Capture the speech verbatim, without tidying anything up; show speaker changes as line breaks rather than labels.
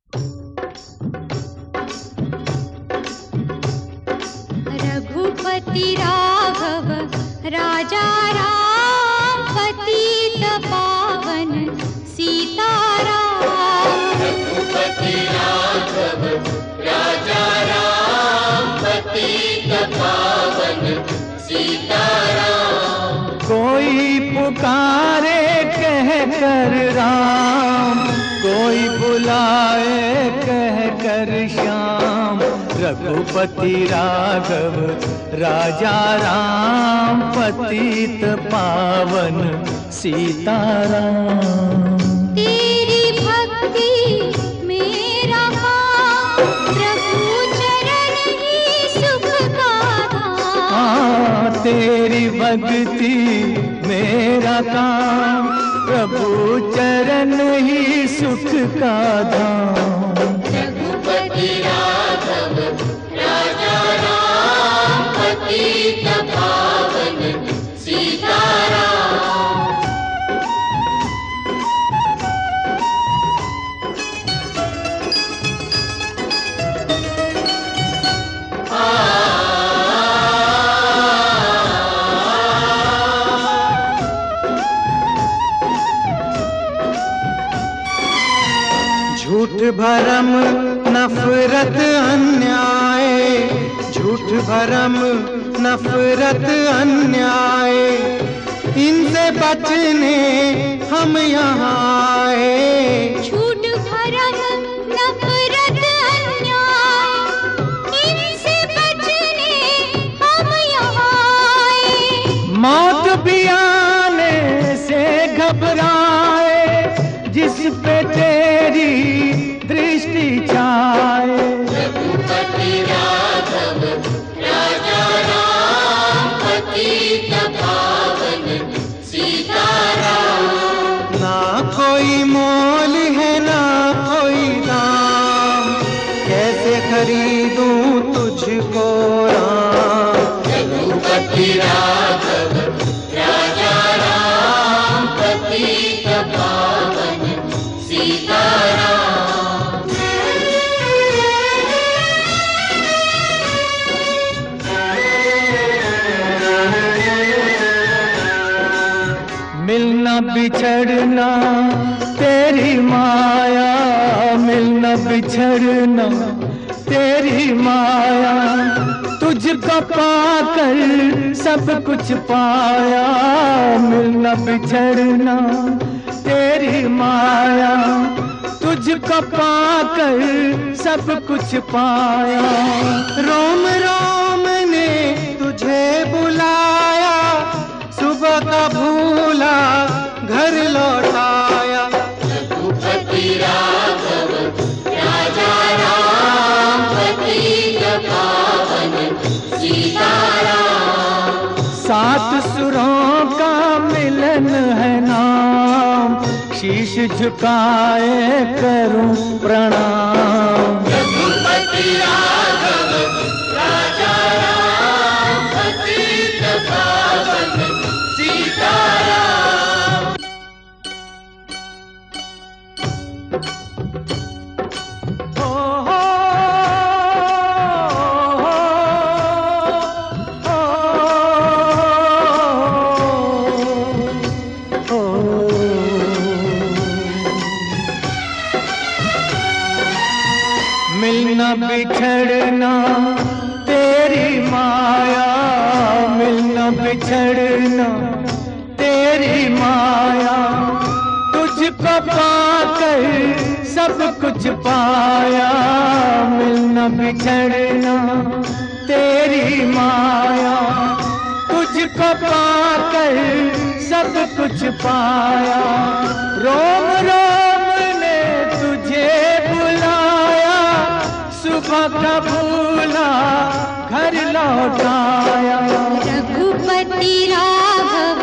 रघुपति राघव राजा राम, पतित पावन सीताराम।
रघुपति राघव राजा राम, पतित पावन सीताराम।
कोई पुकारे कह कर राम, कोई बुलाए कह कर श्याम। रघुपति राघव राजा राम, पतित पावन सीताराम।
तेरी भक्ति मेरा काम, प्रभु चरण ही सुख का धाम।
हाँ, तेरी भक्ति मेरा काम, प्रभु चरण ही सुख का धाम।
रघुपति राघव राजा राम, पतित पावन सीताराम।
झूठ भरम नफरत अन्याय, झूठ भरम नफरत अन्याय, इनसे बचने हम यहाँ आए।
झूठ भरम नफरत अन्याय, इनसे बचने हम यहाँ आए।
मौत भी आने से घबराए, जिस पे तेरी दृष्टि छाए।
रघुपति राघव राजा राम, पतित पावन सीताराम।
ना कोई मोल है ना कोई दाम, कैसे खरीदूं तुझको राम।
रघुपति राघव राजा राम, पतित पावन सीताराम।
मिलना बिछड़ना तेरी माया, मिलना बिछड़ना तेरी माया, तुझको पाकर सब कुछ पाया। मिलना बिछड़ना तेरी माया, तुझको पाकर सब कुछ पाया। रोम रोम ने तुझे बुलाया, सुबह का भूला घर लौटाया।
रघुपति राघव राजा राम, पतित पावन सीताराम।
सात सुरों का मिलन है नाम, शीश झुकाए करूं प्रणाम।
रघुपति राघव राजा राम, पतित पावन सीताराम।
हो हो हो हो मिलना बिछड़ना तेरी माया, मिलना बिछड़ना तेरी माया, तुझको पाकर सब कुछ पाया। मिलना बिछड़ना तेरी माया, तुझको पाकर सब कुछ पाया। रोम रोम ने तुझे बुलाया, सुबह का भूला घर लौटाया।
रघुपति राघव